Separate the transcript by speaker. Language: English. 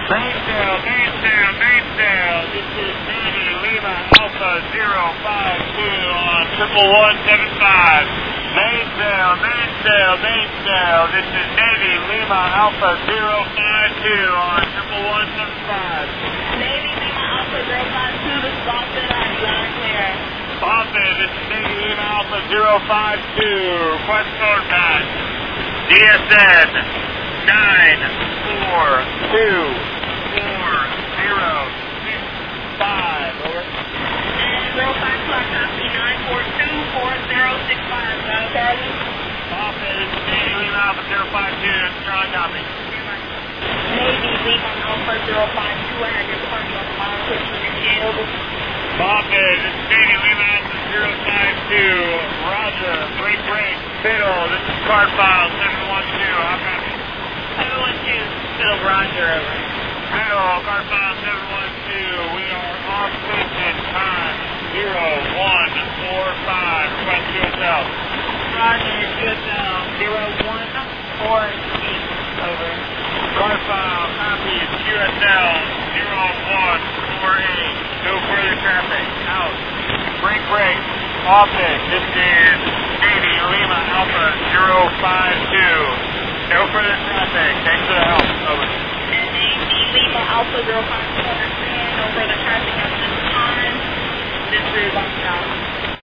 Speaker 1: Mainsail. This is Navy Lima Alpha 052 on 11175. Mainsail. This is Navy Lima Alpha 052 on 11175.
Speaker 2: Navy Lima Alpha 052, this is Boston. I'm John Clear.
Speaker 1: Boston, this is Navy Lima Alpha 052. Request contact. DSN 942. 4065, over.
Speaker 2: And 05 clock, copy 9424065, Charlie.
Speaker 1: Office, Navy Lima Alpha 052, Charlie, copy.
Speaker 2: Navy Lima Alpha 052, I have your departure on the mile, pushing your shield.
Speaker 1: Office, this is Navy Lima Alpha 052, Roger, break, fiddle, this is card file 712, how copy?
Speaker 2: 712, still Roger, over.
Speaker 1: Fiddle, card file 712, we are off station, time 0145, request QSL.
Speaker 2: Roger, QSL 0148, over.
Speaker 1: Card file, copy, QSL 0148, no further traffic, out. Break, office, this is Navy Lima Alpha 052, no further traffic, thanks for the help, over.
Speaker 2: Lima Alpha 052, understand, no further traffic at this time. This is Boston.